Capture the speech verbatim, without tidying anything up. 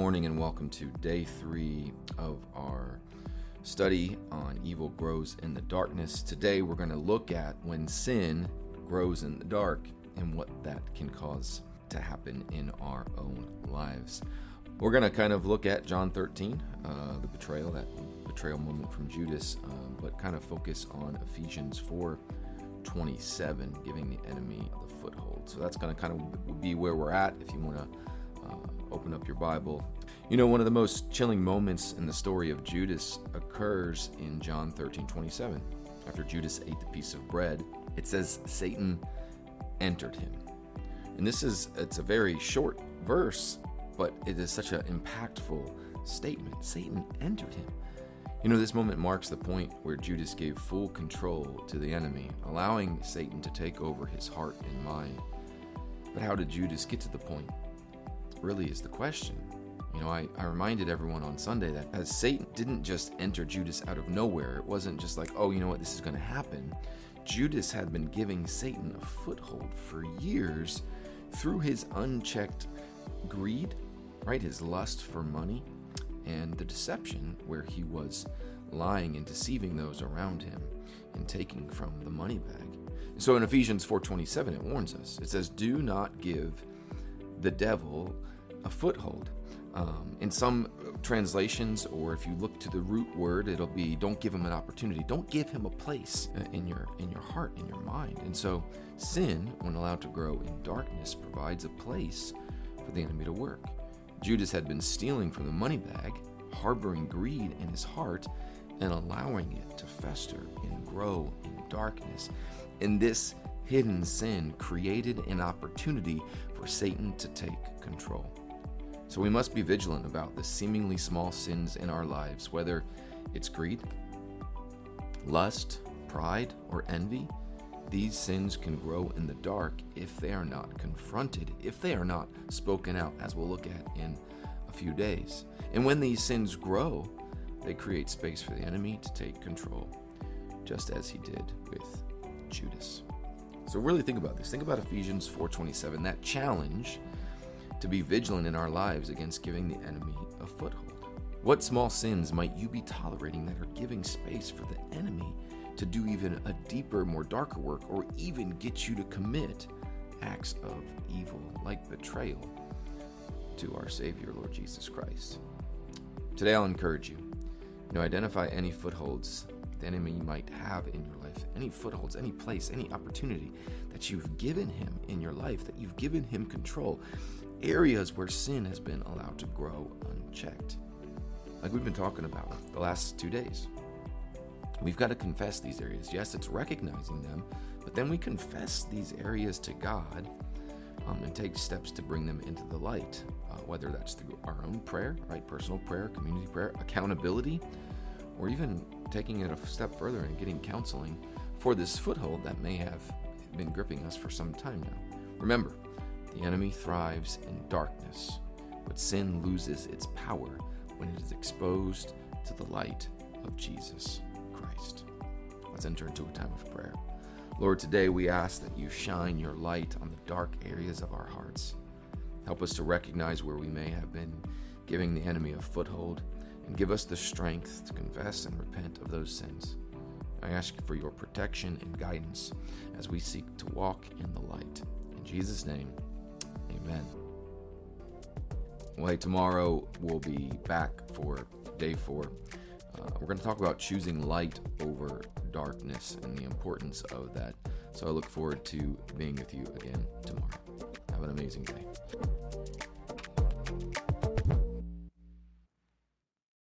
morning and welcome to day three of our study on evil grows in the darkness. Today we're going to look at when sin grows in the dark and what that can cause to happen in our own lives. We're going to kind of look at John thirteen, uh, the betrayal, that betrayal moment from Judas, uh, but kind of focus on Ephesians four twenty-seven, giving the enemy the foothold. So that's going to kind of be where we're at if you want to uh, open up your Bible. You know, one of the most chilling moments in the story of Judas occurs in John thirteen twenty-seven. After Judas ate the piece of bread, it says Satan entered him. And this is, it's a very short verse, but it is such an impactful statement. Satan entered him. You know, this moment marks the point where Judas gave full control to the enemy, allowing Satan to take over his heart and mind. But how did Judas get to the point? Really is the question. You know, I, I reminded everyone on Sunday that as Satan didn't just enter Judas out of nowhere, it wasn't just like, oh, you know what, this is going to happen. Judas had been giving Satan a foothold for years through his unchecked greed, right? His lust for money and the deception where he was lying and deceiving those around him and taking from the money bag. So in Ephesians four twenty-seven, it warns us. It says, do not give the devil a foothold. Um, in some translations, or if you look to the root word, it'll be don't give him an opportunity. Don't give him a place in your in your heart, in your mind. And so sin, when allowed to grow in darkness, provides a place for the enemy to work. Judas had been stealing from the money bag, harboring greed in his heart, and allowing it to fester and grow in darkness. And this hidden sin created an opportunity for Satan to take control. So we must be vigilant about the seemingly small sins in our lives, whether it's greed, lust, pride, or envy. These sins can grow in the dark if they are not confronted, if they are not spoken out, as we'll look at in a few days. And when these sins grow, they create space for the enemy to take control, just as he did with Judas. So really think about this. Think about Ephesians four twenty-seven, that challenge to be vigilant in our lives against giving the enemy a foothold. What small sins might you be tolerating that are giving space for the enemy to do even a deeper, more darker work, or even get you to commit acts of evil like betrayal to our Savior, Lord Jesus Christ? Today I'll encourage you, you know, identify any footholds the enemy might have in your life, any footholds, any place, any opportunity that you've given him in your life, that you've given him control, areas where sin has been allowed to grow unchecked. Like we've been talking about the last two days. We've got to confess these areas. Yes, it's recognizing them, but then we confess these areas to God um, and take steps to bring them into the light, uh, whether that's through our own prayer, right? Personal prayer, community prayer, accountability, or even taking it a step further and getting counseling for this foothold that may have been gripping us for some time now. Remember, the enemy thrives in darkness, but sin loses its power when it is exposed to the light of Jesus Christ. Let's enter into a time of prayer. Lord, today we ask that you shine your light on the dark areas of our hearts. Help us to recognize where we may have been giving the enemy a foothold, and give us the strength to confess and repent of those sins. I ask for your protection and guidance as we seek to walk in the light. In Jesus' name, amen. Well, hey, tomorrow we'll be back for day four. Uh, we're going to talk about choosing light over darkness and the importance of that. So I look forward to being with you again tomorrow. Have an amazing day.